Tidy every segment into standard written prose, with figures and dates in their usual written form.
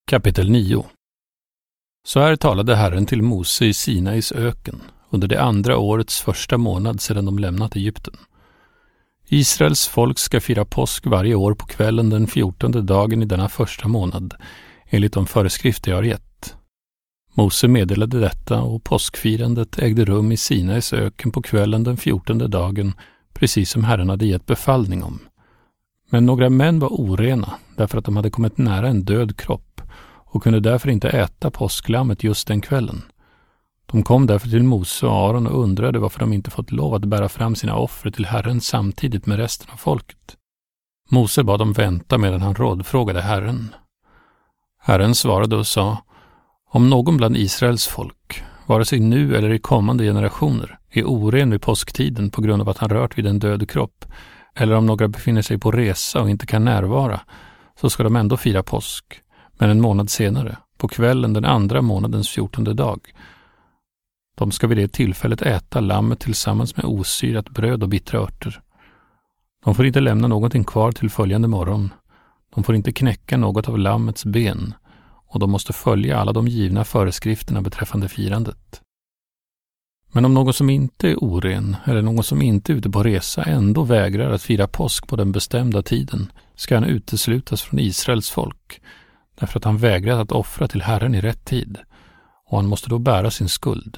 Kapitel 9. Så här talade Herren till Mose i Sinais öken under det andra årets första månad sedan de lämnat Egypten. Israels folk ska fira påsk varje år på kvällen den 14:e dagen i denna första månad, enligt de föreskrifter jag har gett. Mose meddelade detta och påskfirandet ägde rum i Sinais öken på kvällen den 14:e dagen, precis som Herren hade gett befallning om. Men några män var orena därför att de hade kommit nära en död kropp och kunde därför inte äta påsklammet just den kvällen. De kom därför till Mose och Aron och undrade varför de inte fått lov att bära fram sina offer till Herren samtidigt med resten av folket. Mose bad dem vänta medan han rådfrågade Herren. Herren svarade och sa: om någon bland Israels folk, vare sig nu eller i kommande generationer, är oren vid påsktiden på grund av att han rört vid en död kropp, eller om några befinner sig på resa och inte kan närvara, så ska de ändå fira påsk, men en månad senare, på kvällen den andra månadens 14:e dag. De ska vid det tillfället äta lammet tillsammans med osyrat bröd och bittra örter. De får inte lämna någonting kvar till följande morgon. De får inte knäcka något av lammets ben, och de måste följa alla de givna föreskrifterna beträffande firandet. Men om någon som inte är oren eller någon som inte är ute på resa ändå vägrar att fira påsk på den bestämda tiden, ska han uteslutas från Israels folk, därför att han vägrat att offra till Herren i rätt tid, och han måste då bära sin skuld.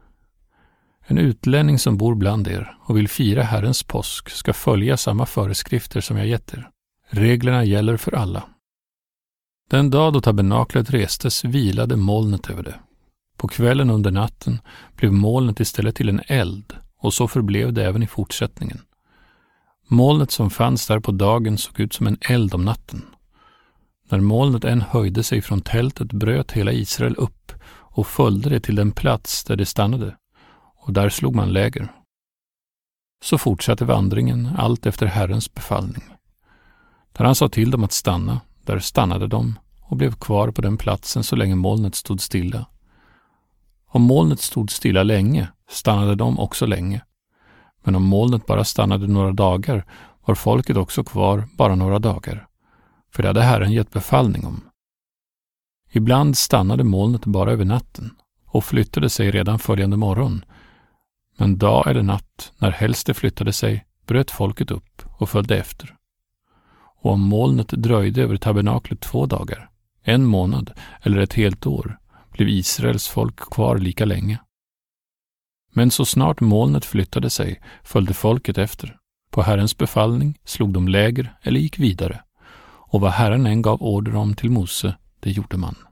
En utlänning som bor bland er och vill fira Herrens påsk ska följa samma föreskrifter som jag gett er. Reglerna gäller för alla. Den dag då tabernaklet restes vilade molnet över det. På kvällen under natten blev molnet istället till en eld, och så förblev det även i fortsättningen. Molnet som fanns där på dagen såg ut som en eld om natten. När molnet än höjde sig från tältet bröt hela Israel upp och följde det till den plats där det stannade, och där slog man läger. Så fortsatte vandringen allt efter Herrens befallning. Där han sa till dem att stanna, där stannade de och blev kvar på den platsen så länge molnet stod stilla. Om molnet stod stilla länge, stannade de också länge. Men om molnet bara stannade några dagar, var folket också kvar bara några dagar. För det hade Herren gett befallning om. Ibland stannade molnet bara över natten och flyttade sig redan följande morgon. Men dag eller natt, när helst det flyttade sig, bröt folket upp och följde efter. Och om molnet dröjde över tabernaklet 2 dagar, 1 månad eller ett helt år, blev Israels folk kvar lika länge. Men så snart molnet flyttade sig följde folket efter. På Herrens befallning slog de läger eller gick vidare, och vad Herren än gav order om till Mose, det gjorde man.